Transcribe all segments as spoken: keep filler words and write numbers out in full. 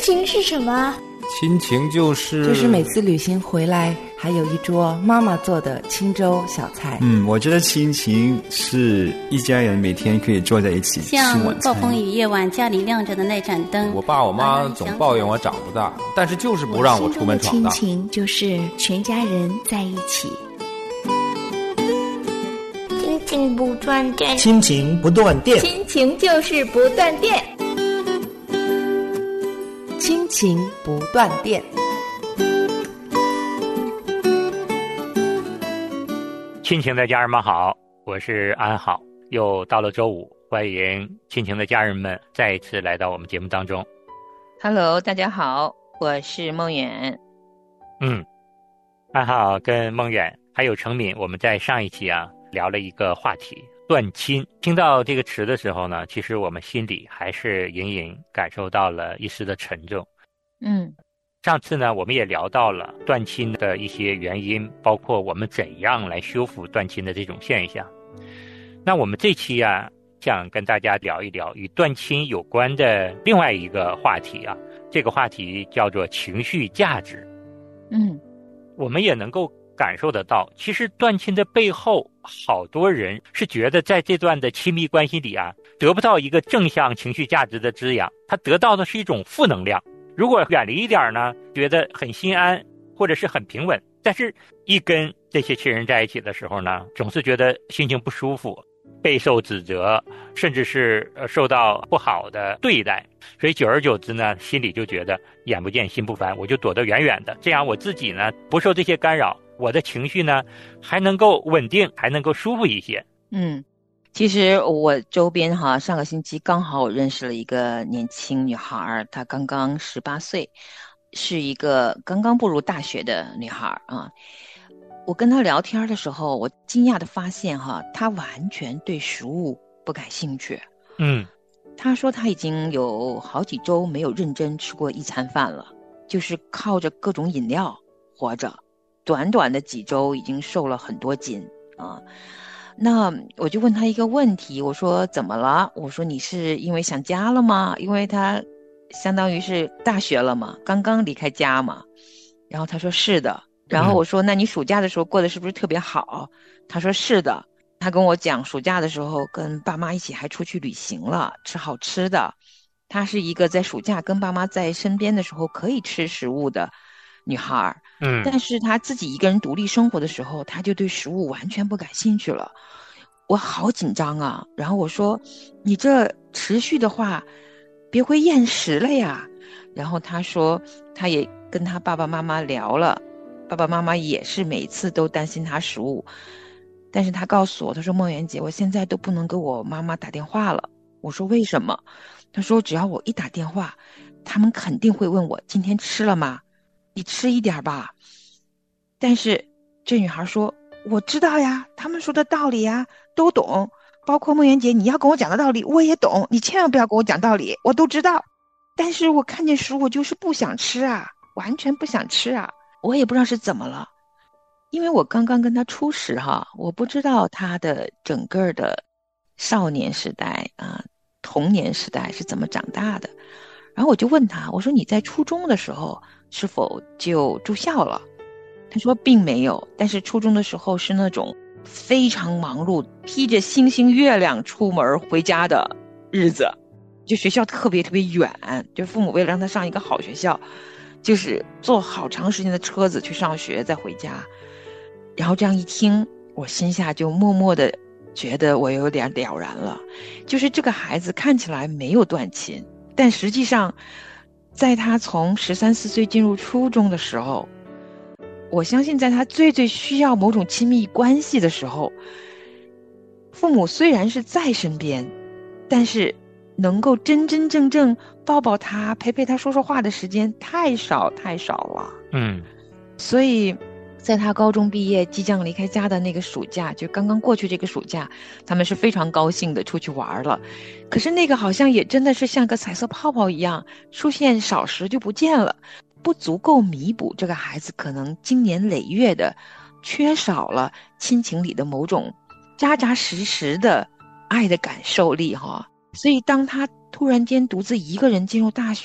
情是什么？ 亲情就是就是每次旅行回来还有一桌妈妈做的清粥小菜。 嗯，我觉得亲情是一家人每天可以坐在一起吃晚餐。 像暴风雨夜晚家里亮着的那盏灯， 我爸我妈总抱怨我长不大，但是就是不让我出门闯荡。 亲情就是全家人在一起，亲情不断电， 亲情不断电， 亲情就是不断电， 亲情不断电。 亲情的家人们好，我是安好。又到了周五，欢迎亲情的家人们再一次来到我们节目当中。 Hello， 大家好，我是梦远。 嗯，安好跟梦远还有程敏，我们在上一期啊聊了一个话题，断亲。听到这个词的时候呢，其实我们心里还是隐隐感受到了一丝的沉重。 嗯， 上次呢我们也聊到了断亲的一些原因，包括我们怎样来修复断亲的这种现象。那我们这期啊想跟大家聊一聊与断亲有关的另外一个话题啊，这个话题叫做情绪价值。 嗯， 我们也能够感受得到，其实断亲的背后，好多人是觉得在这段的亲密关系里啊，得不到一个正向情绪价值的滋养，他得到的是一种负能量。如果远离一点呢，觉得很心安或者是很平稳，但是一跟这些亲人在一起的时候呢，总是觉得心情不舒服，备受指责，甚至是受到不好的对待，所以久而久之呢，心里就觉得眼不见心不烦，我就躲得远远的，这样我自己呢不受这些干扰，我的情绪呢还能够稳定，还能够舒服一些。 嗯，其实我周边哈，上个星期刚好我认识了一个年轻女孩，她刚刚十八岁，是一个刚刚步入大学的女孩啊。我跟她聊天的时候，我惊讶的发现哈，她完全对食物不感兴趣。 嗯， 她说她已经有好几周没有认真吃过一餐饭了，就是靠着各种饮料活着，短短的几周已经瘦了很多斤啊。那我就问他一个问题，我说怎么了？我说你是因为想家了吗？因为他相当于是大学了嘛，刚刚离开家嘛。然后他说是的。然后我说、嗯、那你暑假的时候过得是不是特别好？他说是的。他跟我讲暑假的时候跟爸妈一起还出去旅行了，吃好吃的。他是一个在暑假跟爸妈在身边的时候可以吃食物的女孩， 嗯， 但是她自己一个人独立生活的时候，她就对食物完全不感兴趣了。我好紧张啊！然后我说：“你这持续的话，别会厌食了呀。”然后她说，她也跟她爸爸妈妈聊了，爸爸妈妈也是每次都担心她食物，但是她告诉我，她说：“梦圆姐，我现在都不能给我妈妈打电话了。”我说：“为什么？”她说：“只要我一打电话，他们肯定会问我今天吃了吗？你吃一点吧。”但是这女孩说：“我知道呀，他们说的道理呀，都懂，包括梦圆姐你要跟我讲的道理我也懂，你千万不要跟我讲道理，我都知道。但是我看见食物我就是不想吃啊，完全不想吃啊。”我也不知道是怎么了，因为我刚刚跟她初识哈，我不知道她的整个的少年时代啊、童年时代是怎么长大的。然后我就问她，我说你在初中的时候是否就住校了？她说并没有，但是初中的时候是那种非常忙碌，披着星星月亮出门回家的日子，就学校特别特别远，就父母为了让她上一个好学校，就是坐好长时间的车子去上学再回家。然后这样一听，我心下就默默的觉得我有点了然了，就是这个孩子看起来没有断亲，但实际上在他从十三四岁进入初中的时候，我相信在他最最需要某种亲密关系的时候，父母虽然是在身边，但是能够真真正正抱抱他陪陪他说说话的时间太少太少了。 嗯， 所以在他高中毕业即将离开家的那个暑假，就刚刚过去这个暑假，他们是非常高兴的出去玩了。可是那个好像也真的是像个彩色泡泡一样，出现少时就不见了，不足够弥补这个孩子可能经年累月的缺少了亲情里的某种扎扎实实的爱的感受力哈。所以当他突然间独自一个人进入大学，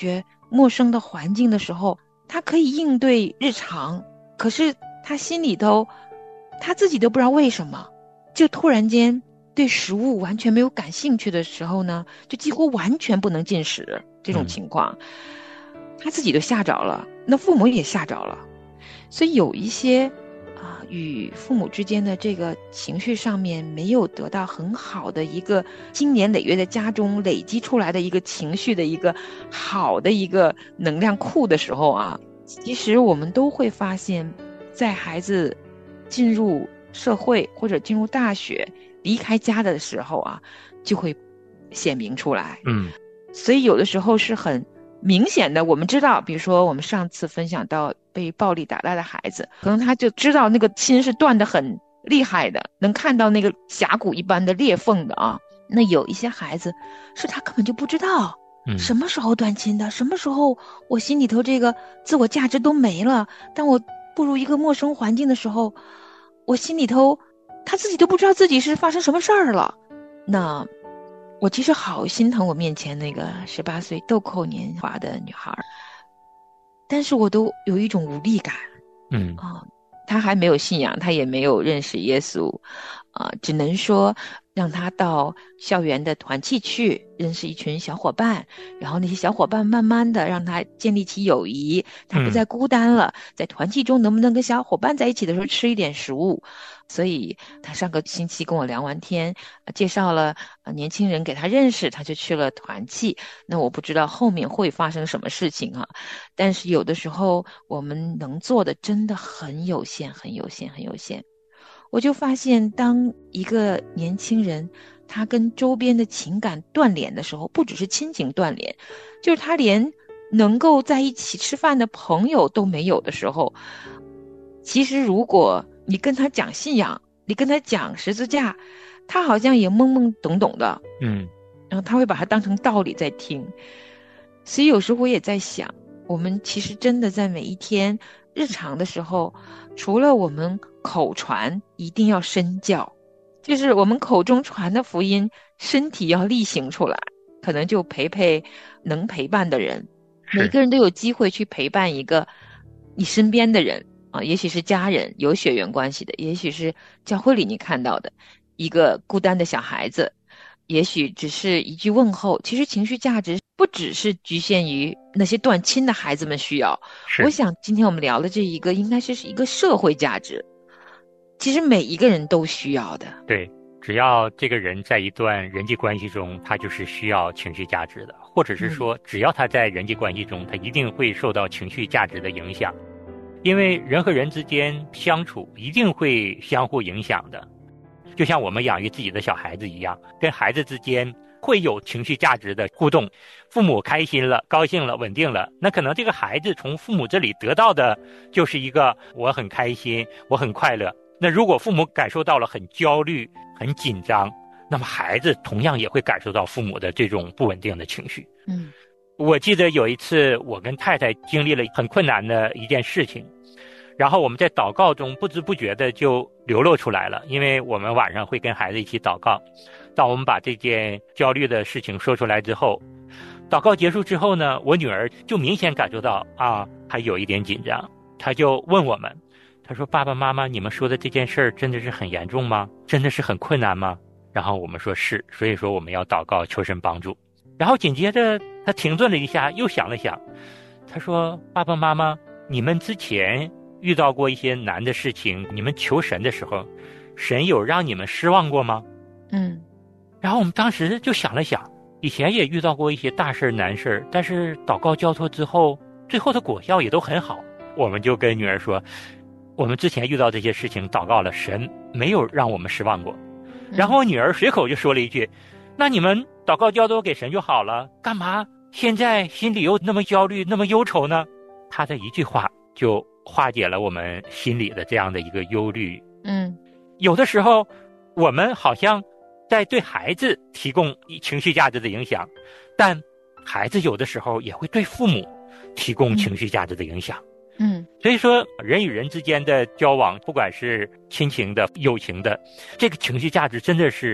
陌生的环境的时候，他可以应对日常，可是他心里头他自己都不知道为什么就突然间对食物完全没有感兴趣的时候呢，就几乎完全不能进食这种情况、嗯、他自己都吓着了，那父母也吓着了。所以有一些啊、呃，与父母之间的这个情绪上面没有得到很好的一个经年累月的家中累积出来的一个情绪的一个好的一个能量库的时候啊，其实我们都会发现，在孩子进入社会或者进入大学离开家的时候啊，就会显明出来。 嗯， 所以有的时候是很明显的，我们知道，比如说我们上次分享到被暴力打败的孩子，可能他就知道那个心是断得很厉害的，能看到那个峡谷一般的裂缝的啊。那有一些孩子是他根本就不知道什么时候断亲的、嗯、什么时候我心里头这个自我价值都没了，当我步入一个陌生环境的时候，我心里头他自己都不知道自己是发生什么事儿了。那我其实好心疼我面前那个十八岁豆蔻年华的女孩，但是我都有一种无力感。 嗯啊，她还没有信仰，她也没有认识耶稣，啊，只能说让她到校园的团契去认识一群小伙伴，然后那些小伙伴慢慢的让她建立起友谊，她不再孤单了、嗯、在团契中能不能跟小伙伴在一起的时候吃一点食物。所以他上个星期跟我聊完天，介绍了年轻人给他认识，他就去了团契。那我不知道后面会发生什么事情啊，但是有的时候我们能做的真的很有限很有限很有限。我就发现当一个年轻人他跟周边的情感断联的时候，不只是亲情断联，就是他连能够在一起吃饭的朋友都没有的时候，其实如果你跟他讲信仰，你跟他讲十字架，他好像也懵懵懂懂的， 嗯， 然后他会把它当成道理在听。所以有时候我也在想，我们其实真的在每一天日常的时候，除了我们口传一定要身教，就是我们口中传的福音，身体要力行出来，可能就陪陪能陪伴的人，每个人都有机会去陪伴一个你身边的人啊，也许是家人，有血缘关系的，也许是教会里你看到的一个孤单的小孩子，也许只是一句问候。其实情绪价值不只是局限于那些断亲的孩子们需要，我想今天我们聊的这一个应该是一个社会价值，其实每一个人都需要的。 对，只要这个人在一段人际关系中，他就是需要情绪价值的，或者是说只要他在人际关系中，他一定会受到情绪价值的影响。因为人和人之间相处一定会相互影响的，就像我们养育自己的小孩子一样，跟孩子之间会有情绪价值的互动。父母开心了、高兴了、稳定了，那可能这个孩子从父母这里得到的就是一个我很开心，我很快乐。那如果父母感受到了很焦虑、很紧张，那么孩子同样也会感受到父母的这种不稳定的情绪。 嗯， 我记得有一次我跟太太经历了很困难的一件事情，然后我们在祷告中不知不觉的就流露出来了，因为我们晚上会跟孩子一起祷告。当我们把这件焦虑的事情说出来之后，祷告结束之后呢，我女儿就明显感受到啊，她有一点紧张，她就问我们，她说爸爸妈妈，你们说的这件事儿真的是很严重吗？真的是很困难吗？然后我们说是，所以说我们要祷告求神帮助。然后紧接着她停顿了一下，又想了想，她说爸爸妈妈，你们之前遇到过一些难的事情，你们求神的时候，神有让你们失望过吗？ 嗯， 然后我们当时就想了想，以前也遇到过一些大事难事，但是祷告交托之后，最后的果效也都很好。我们就跟女儿说，我们之前遇到这些事情祷告了，神没有让我们失望过。然后我女儿随口就说了一句，那你们祷告交托给神就好了，干嘛现在心里又那么焦虑那么忧愁呢？她的一句话就化解了我们心里的这样的一个忧虑。 嗯， 有的时候我们好像在对孩子提供情绪价值的影响，但孩子有的时候也会对父母提供情绪价值的影响。 嗯， 所以说人与人之间的交往，不管是亲情的、友情的，这个情绪价值真的是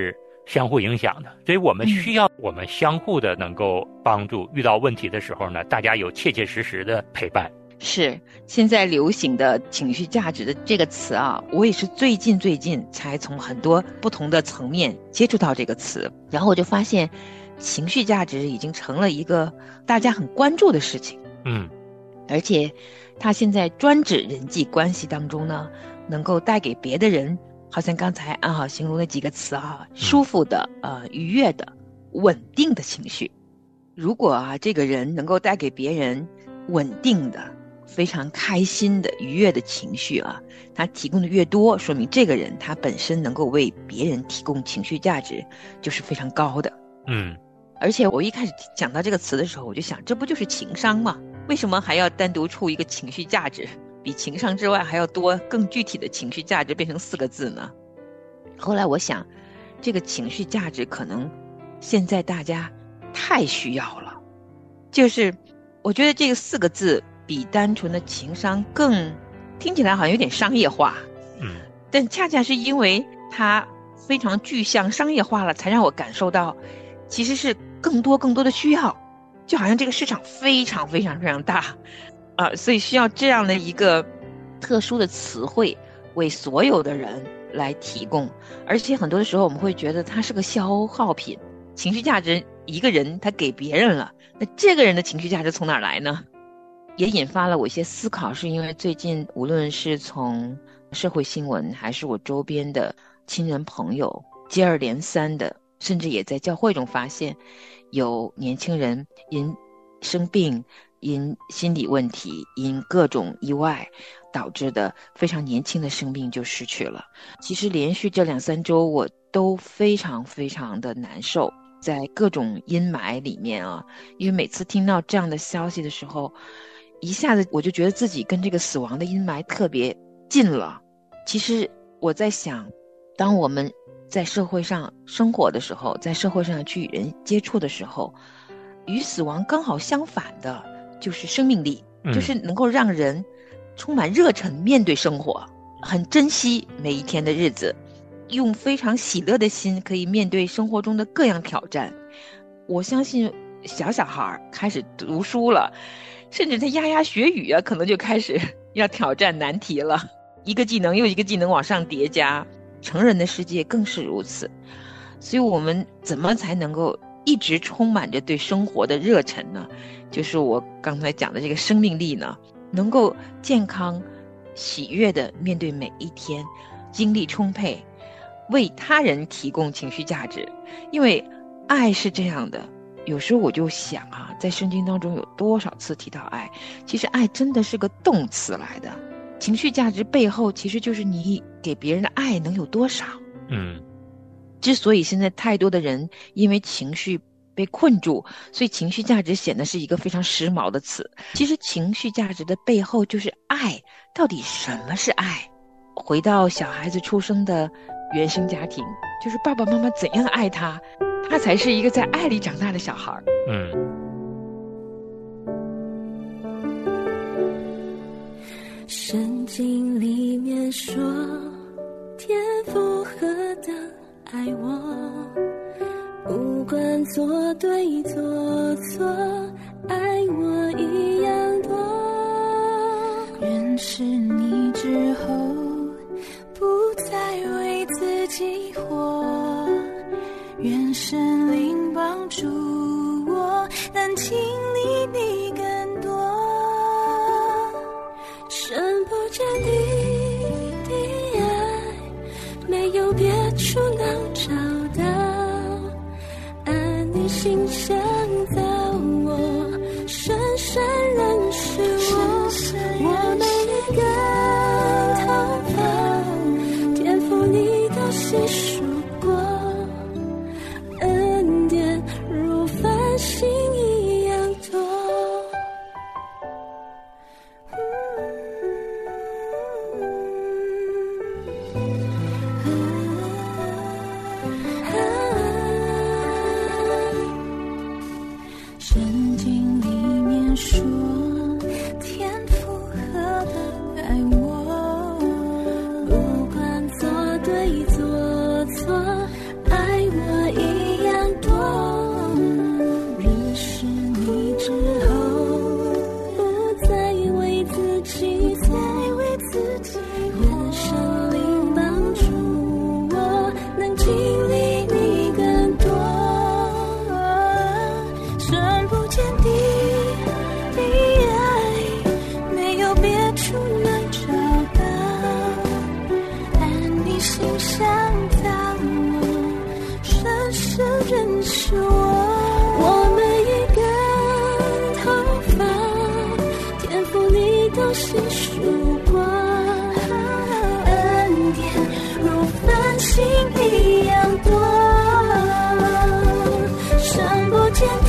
相互影响的，所以我们需要我们相互的能够帮助，遇到问题的时候呢，大家有切切实实的陪伴。 是现在流行的情绪价值的这个词啊，我也是最近最近才从很多不同的层面接触到这个词，然后我就发现情绪价值已经成了一个大家很关注的事情。 嗯， 而且它现在专指人际关系当中呢，能够带给别的人，好像刚才安好形容的几个词啊，舒服的、呃愉悦的、稳定的情绪。如果啊这个人能够带给别人稳定的、非常开心的、愉悦的情绪啊，他提供的越多，说明这个人他本身能够为别人提供情绪价值就是非常高的。 嗯， 而且我一开始讲到这个词的时候，我就想，这不就是情商吗？为什么还要单独出一个情绪价值？比情商之外还要多更具体的情绪价值变成四个字呢？后来我想，这个情绪价值可能现在大家太需要了，就是我觉得这个四个字比单纯的情商更听起来好像有点商业化， 嗯， 但恰恰是因为它非常具象商业化了，才让我感受到其实是更多更多的需要，就好像这个市场非常非常非常大啊、呃，所以需要这样的一个特殊的词汇为所有的人来提供。而且很多的时候我们会觉得它是个消耗品，情绪价值一个人他给别人了，那这个人的情绪价值从哪儿来呢？也引发了我一些思考，是因为最近无论是从社会新闻还是我周边的亲人朋友接二连三的，甚至也在教会中发现有年轻人因生病、因心理问题、因各种意外导致的非常年轻的生命就失去了。其实连续这两三周我都非常非常的难受，在各种阴霾里面啊，因为每次听到这样的消息的时候，一下子我就觉得自己跟这个死亡的阴霾特别近了。其实我在想，当我们在社会上生活的时候，在社会上去与人接触的时候，与死亡刚好相反的就是生命力，就是能够让人充满热忱面对生活，很珍惜每一天的日子，用非常喜乐的心可以面对生活中的各样挑战。我相信小小孩开始读书了，甚至他牙牙学语啊，可能就开始要挑战难题了，一个技能又一个技能往上叠加，成人的世界更是如此。所以我们怎么才能够一直充满着对生活的热忱呢？就是我刚才讲的这个生命力呢，能够健康喜悦的面对每一天，精力充沛，为他人提供情绪价值。因为爱是这样的，有时候我就想啊，在圣经当中有多少次提到爱，其实爱真的是个动词来的。情绪价值背后其实就是你给别人的爱能有多少。 嗯， 之所以现在太多的人因为情绪被困住，所以情绪价值显得是一个非常时髦的词。其实情绪价值的背后就是爱。到底什么是爱？回到小孩子出生的原生家庭，就是爸爸妈妈怎样爱他，他才是一个在爱里长大的小孩。 嗯， 圣经里面说，天父何等爱我，不管做对做错，爱我一样多。认识你之后，不再为自己活，愿神灵帮助我，能经历你更多。深不见底的爱，没有别处能找到，按你心想造我，深深认识我，我们也更同房，天赋你都细数过，恩典如繁星一样多。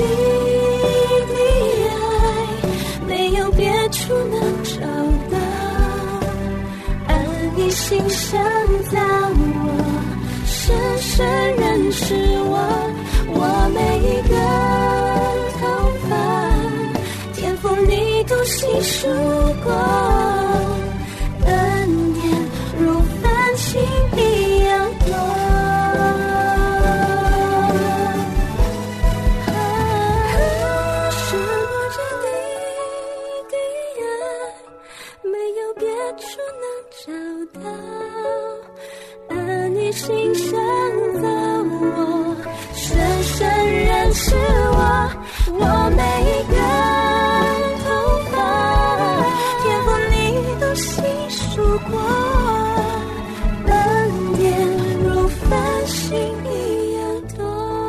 的爱，没有别处能找到。爱你心上造我，深深认识我，我每一个头发，天赋你都细数过，恩典如繁星一样多。心上造我，深深认识我，我每一个头发，天赋你都细数过，恩典如繁星一样多。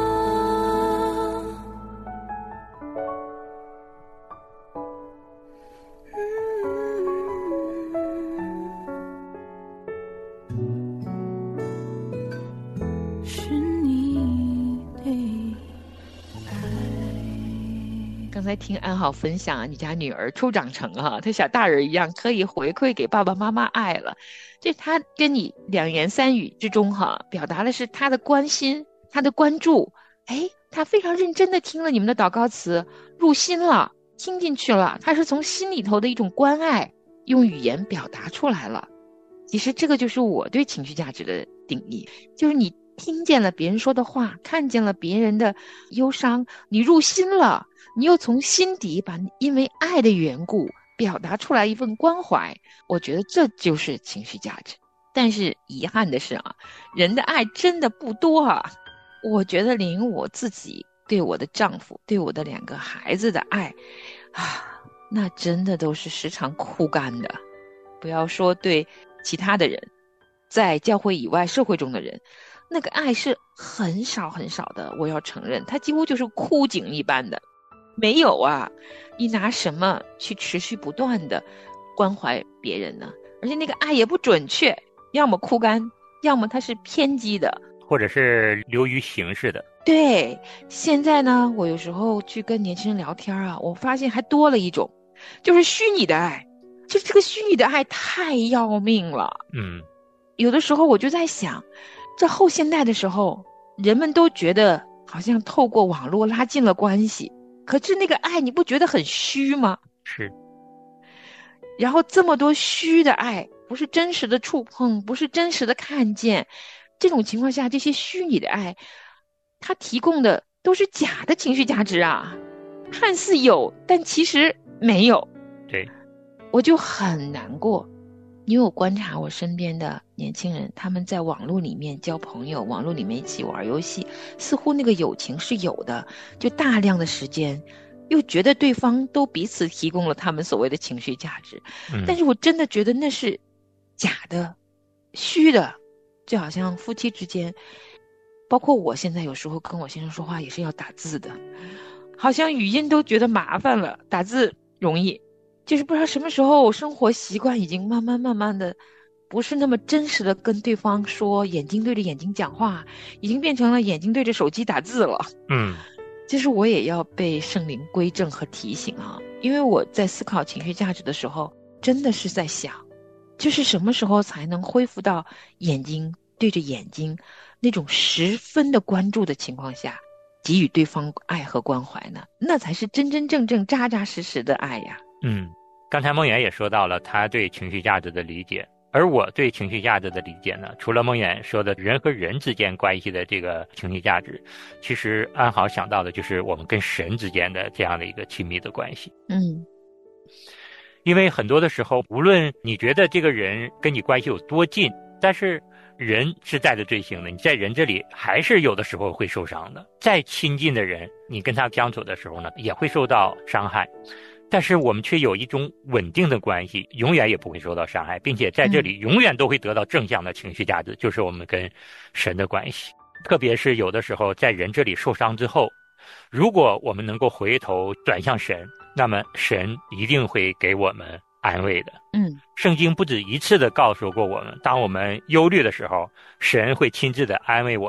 刚才听安好分享啊，你家女儿初长成啊，她小大人一样可以回馈给爸爸妈妈爱了。这她跟你两言三语之中哈，表达的是她的关心，她的关注。哎，她非常认真的听了你们的祷告词，入心了，听进去了，她是从心里头的一种关爱，用语言表达出来了。其实这个就是我对情绪价值的定义，就是你听见了别人说的话，看见了别人的忧伤，你入心了，你又从心底把因为爱的缘故表达出来一份关怀，我觉得这就是情绪价值。但是遗憾的是啊，人的爱真的不多啊。我觉得连我自己对我的丈夫，对我的两个孩子的爱啊，那真的都是时常枯干的。不要说对其他的人，在教会以外社会中的人，那个爱是很少很少的，我要承认它几乎就是枯井一般的。没有啊，你拿什么去持续不断的关怀别人呢？而且那个爱也不准确，要么枯干，要么它是偏激的， 或者是流于形式的。 对，现在呢，我有时候去跟年轻人聊天啊，我发现还多了一种，就是虚拟的爱。就这个虚拟的爱太要命了。 嗯， 有的时候我就在想，这后现代的时候，人们都觉得好像透过网络拉近了关系，可是那个爱你不觉得很虚吗？ 是。 然后这么多虚的爱，不是真实的触碰，不是真实的看见，这种情况下，这些虚拟的爱它提供的都是假的情绪价值啊，看似有，但其实没有。 对， 我就很难过，因为我观察我身边的年轻人，他们在网络里面交朋友，网络里面一起玩游戏，似乎那个友情是有的，就大量的时间又觉得对方都彼此提供了他们所谓的情绪价值、嗯、但是我真的觉得那是假的，虚的。就好像夫妻之间，包括我现在有时候跟我先生说话也是要打字的，好像语音都觉得麻烦了，打字容易，就是不知道什么时候生活习惯已经慢慢慢慢的不是那么真实的跟对方说，眼睛对着眼睛讲话，已经变成了眼睛对着手机打字了。 嗯， 其实我也要被圣灵规正和提醒啊，因为我在思考情绪价值的时候，真的是在想，就是什么时候才能恢复到眼睛对着眼睛那种十分的关注的情况下，给予对方爱和关怀呢？那才是真真正正扎扎实实的爱呀。 嗯，刚才梦远也说到了他对情绪价值的理解，而我对情绪价值的理解呢，除了梦远说的人和人之间关系的这个情绪价值，其实安好想到的就是我们跟神之间的这样的一个亲密的关系。 嗯， 因为很多的时候，无论你觉得这个人跟你关系有多近，但是人是带着罪性的，你在人这里还是有的时候会受伤的。再亲近的人，你跟他相处的时候呢，也会受到伤害。但是我们却有一种稳定的关系，永远也不会受到伤害，并且在这里永远都会得到正向的情绪价值，就是我们跟神的关系。特别是有的时候在人这里受伤之后，如果我们能够回头转向神，那么神一定会给我们安慰的。 嗯， 圣经不止一次的告诉过我们，当我们忧虑的时候，神会亲自的安慰我们，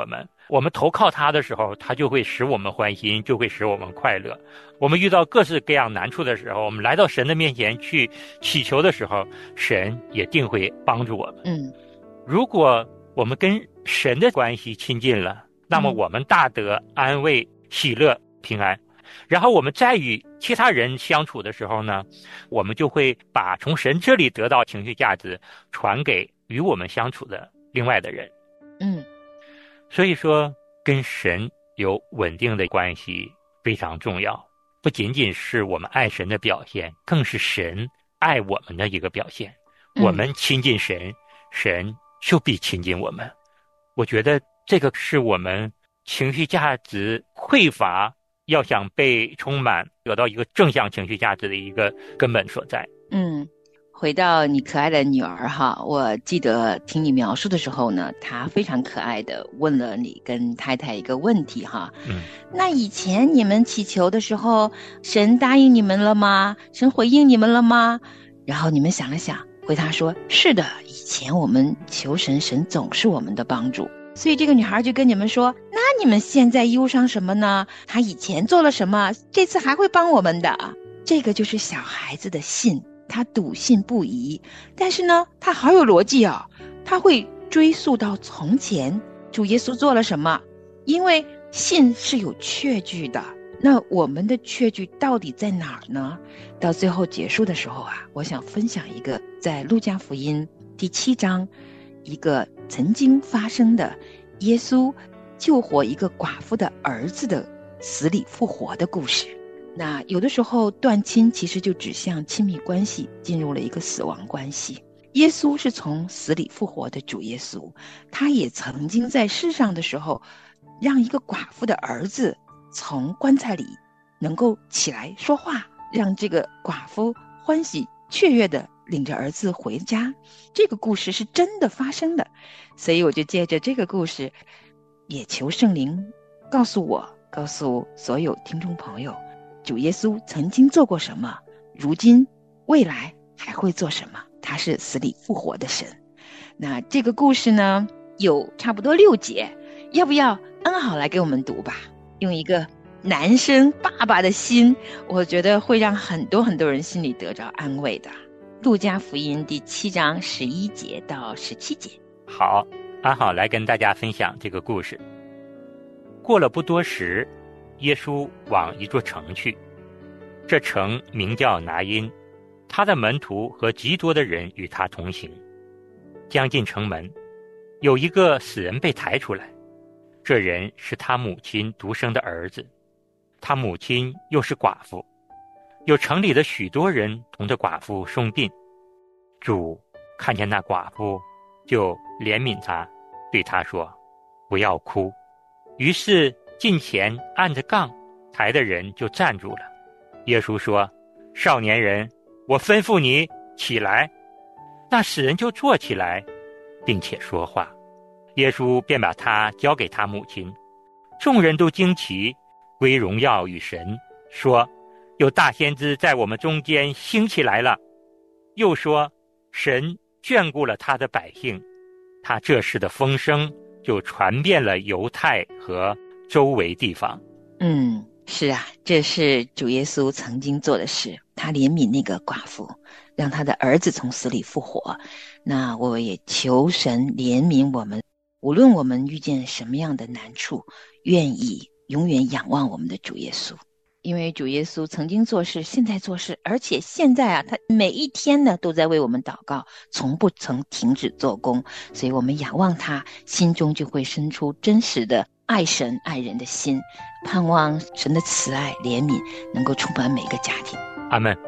我们投靠他的时候，他就会使我们欢心，就会使我们快乐。我们遇到各式各样难处的时候，我们来到神的面前去祈求的时候，神也定会帮助我们。 嗯， 如果我们跟神的关系亲近了，那么我们大得安慰、喜乐、平安。然后我们再与其他人相处的时候呢，我们就会把从神这里得到情绪价值传给与我们相处的另外的人。 嗯， 所以说跟神有稳定的关系非常重要，不仅仅是我们爱神的表现，更是神爱我们的一个表现。我们亲近神，神就必亲近我们。我觉得这个是我们情绪价值匮乏，要想被充满，得到一个正向情绪价值的一个根本所在。 嗯，回到你可爱的女儿哈，我记得听你描述的时候呢，她非常可爱的问了你跟太太一个问题哈。 嗯， 那以前你们祈求的时候，神答应你们了吗？神回应你们了吗？然后你们想了想，回答说是的，以前我们求神，神总是我们的帮助。所以这个女孩就跟你们说，那你们现在忧伤什么呢？他以前做了什么，这次还会帮我们的。这个就是小孩子的信，他笃信不疑，但是呢他好有逻辑啊、哦，他会追溯到从前主耶稣做了什么，因为信是有确据的。那我们的确据到底在哪儿呢？到最后结束的时候啊，我想分享一个在路加福音第七章一个曾经发生的耶稣救活一个寡妇的儿子的死里复活的故事。那有的时候断亲其实就指向亲密关系进入了一个死亡关系。耶稣是从死里复活的主耶稣，他也曾经在世上的时候让一个寡妇的儿子从棺材里能够起来说话，让这个寡妇欢喜雀跃的领着儿子回家。这个故事是真的发生的，所以我就借着这个故事也求圣灵告诉我，告诉所有听众朋友，主耶稣曾经做过什么，如今未来还会做什么，他是死里复活的神。那这个故事呢有差不多六节，要不要安好来给我们读吧，用一个男生爸爸的心，我觉得会让很多很多人心里得着安慰的。路加福音第七章十一节到十七节。 好，安好来跟大家分享这个故事。过了不多时，耶稣往一座城去，这城名叫拿因，他的门徒和极多的人与他同行。将近城门，有一个死人被抬出来，这人是他母亲独生的儿子，他母亲又是寡妇，有城里的许多人同着寡妇送殡。主看见那寡妇，就怜悯他，对他说：“不要哭。”于是近前按着杠抬的人就站住了。耶稣说：“少年人，我吩咐你起来。”那死人就坐起来，并且说话。耶稣便把他交给他母亲。众人都惊奇，归荣耀与神，说：“有大先知在我们中间兴起来了。”又说：“神眷顾了他的百姓。”他这事的风声就传遍了犹太和周围地方。 嗯，是啊，这是主耶稣曾经做的事，他怜悯那个寡妇，让他的儿子从死里复活。那我也求神怜悯我们，无论我们遇见什么样的难处，愿意永远仰望我们的主耶稣。因为主耶稣曾经做事，现在做事，而且现在啊，他每一天呢都在为我们祷告，从不曾停止做工。所以我们仰望他，心中就会生出真实的爱神爱人的心，盼望神的慈爱怜悯能够充满每个家庭。 阿们。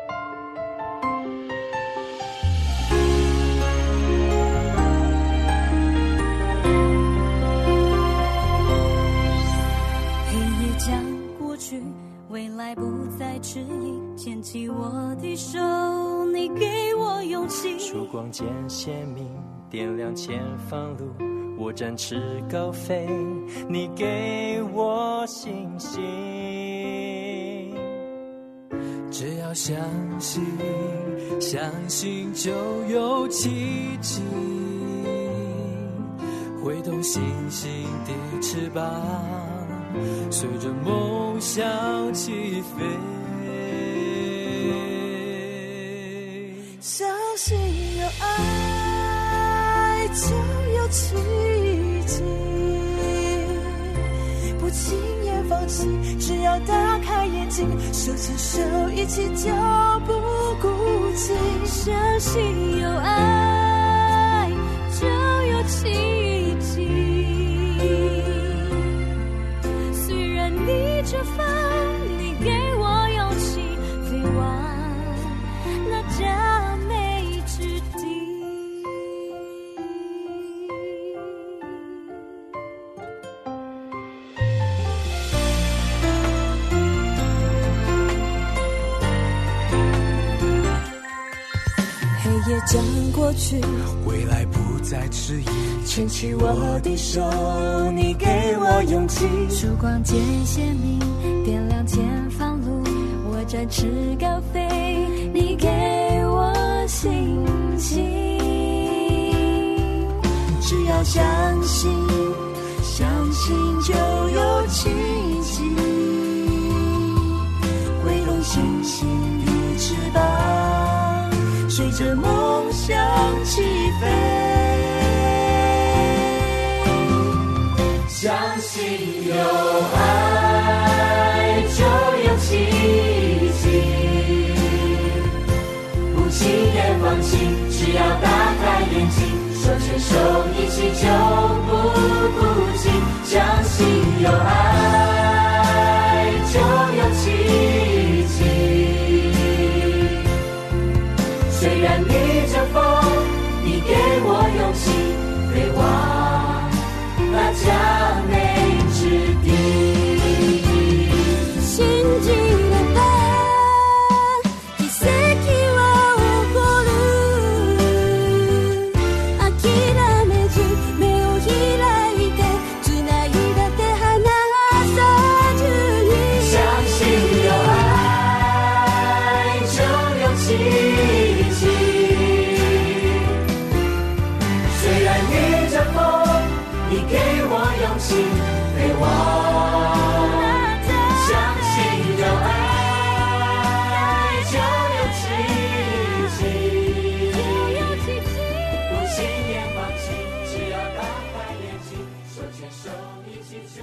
未来不再迟疑，牵起我的手，你给我勇气。 曙光渐鲜明，点亮前方路，我展翅高飞，你给我信心。只要相信，相信就有奇迹， 挥动星星的翅膀，随着梦想起飞。 相信有爱就有奇迹，不轻言放弃，只要打开眼睛，手牵手一起就不孤寂。相信有爱就有奇迹，虽然逆着风，你给我勇气飞往那佳美之地。黑夜将过去， 未来不再迟疑， 牵起我的手，你给我勇气。曙光渐鲜明，点亮前方路，我展翅高飞，你给我信心。只要相信，相信就有奇迹，挥动星星的翅膀，随着梦想起飞。相信有爱就有奇迹，不轻言放弃，只要打开眼睛，手牵手一起就不孤寂。相信有爱就有奇迹，虽然逆着风，你给我勇气飞往那佳美之地。信じれば奇跡は起こる。諦めず目を開いてつないだ手離さずに。相信有愛就有奇迹，虽然逆着风，你给我勇气飞往。相信有爱就有奇迹，不轻言放弃，只要打开眼睛，手牵手一起就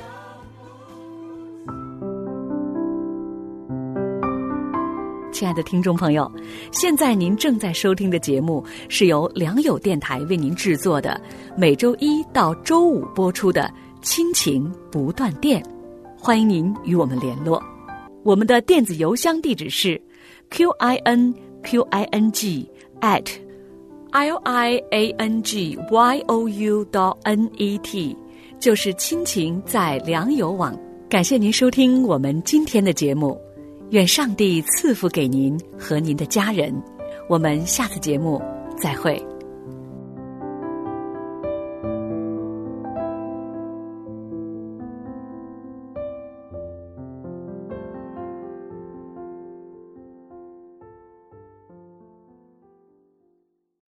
不。 亲爱的听众朋友，现在您正在收听的节目是由良友电台为您制作的，每周一到周五播出的亲情不断电。欢迎您与我们联络，我们的电子邮箱地址是 q i n q i n g at l i a n g y o u dot n e t， 就是亲情在良友网。感谢您收听我们今天的节目，愿上帝赐福给您和您的家人，我们下次节目再会。